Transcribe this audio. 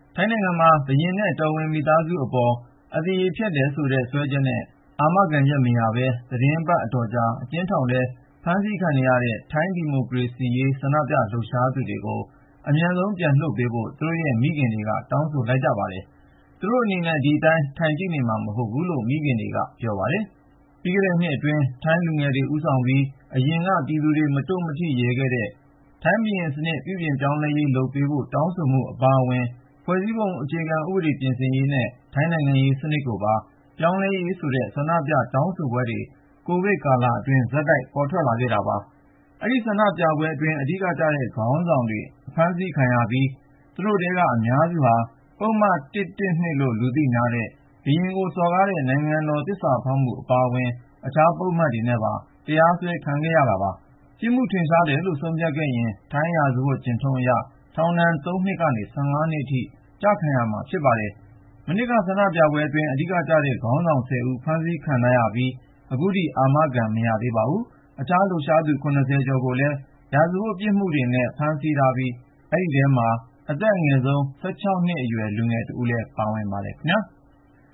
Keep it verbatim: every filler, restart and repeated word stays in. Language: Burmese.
ထိုင်းနိုင်ငံမှာဘုရင်နဲ့တော်ဝင်မိသားစုအပေါ်အသရေဖျက်တယ်ဆိုတဲ့စွဲချက်နဲ့အာမခံချက်မရပဲသီတင်းပတ်အတော်ကြာအကျဉ်းထောင်ထဲဖမ်းဆီးခံနေရတဲ့ထိုင်းဒီမိုကရေစီရေးဆန္ဒပြလှုပ်ရှားသူတွေကိုအမြန်ဆုံးပြန်လွှတ်ပေးဖို့သူတို့ရဲ့မိခင်တွေကတောင်းဆိုလိုက်ကြပါတယ်။ သူတို့အနေနဲ့ဒီအတိုင်းထိုင်ကြည့်နေမှာမဟုတ်ဘူးလို့မိခင်တွေကပြောပါတယ်။ ပြီးခဲ့တဲ့နှစ်အတွင်းထိုင်းလူငယ်တွေဦးဆောင်ပြီးအရင်ကပြည်သူတွေမတုံ့မထိရဲခဲ့တဲ့ထိုင်းဘုရင်စနစ်ပြုပြင်ပြောင်းလဲရေးလုပ်ပေးဖို့တောင်းဆိုမှုအပါအဝင်ဖွဲ့စည်းပုံအခြေခံဥပဒေပြင်ဆင်ရေးနဲ့ထိုင်းနိုင်ငံရေးစနစ်ကိုပါပြောင်းလဲရေးဆိုတဲ့ဆန္ဒပြတောင်းဆိုပွဲတွေကိုဗစ်ကာလအတွင်းဆက်တိုက်ပေါ်ထွက်လာခဲ့တာပါ။ အဲဒီဆန္ဒပြပွဲအတွင်းအဓိကကျတဲ့ခေါင်းဆောင်တွေအဖမ်းဆီးခံရပြီးသူတို့ထဲကအများစုဟာပုဒ်မ ၁၁၂ လို့လူသိများတဲ့ဘုရင်ကိုစော်ကားတဲ့နိုင်ငံတော်သစ္စာဖောက်မှုအပါအဝင်အခြားပုဒ်မတွေနဲ့ပါတရားစွဲခံခဲ့ရတာပါ။ ပြစ်မှုထင်ရှားတယ်လို့ဆုံးဖြတ်ခဲ့ရင်ထိုင်းရာဇဝတ်ကျင့်ထုံးအရထောင်ဒဏ် ၃ နှစ်ကနေ ၁၅ နှစ်အထိကျခံရမှာဖြစ်ပါတယ်။ မနှစ်ကဆန္ဒပြပွဲအတွင်းအဓိကကျတဲ့ခေါင်းဆောင် ၁၀ ဦးဖမ်းဆီးခံထားရပြီး ခုထိအာမခံမရသေးပါဘူး။ အခြားလှုပ်ရှားသူ ၇၀ ကျော်ကိုလည်းရာဇဝတ်ပြစ်မှုတွေနဲ့ဖမ်းဆီးထားပြီး အဲဒီထဲမှာအသက်အငယ်ဆုံး ၁၆ နှစ်အရွယ်လူငယ်တဦးလည်းပါဝင်ပါတယ်ခင်ဗျာ။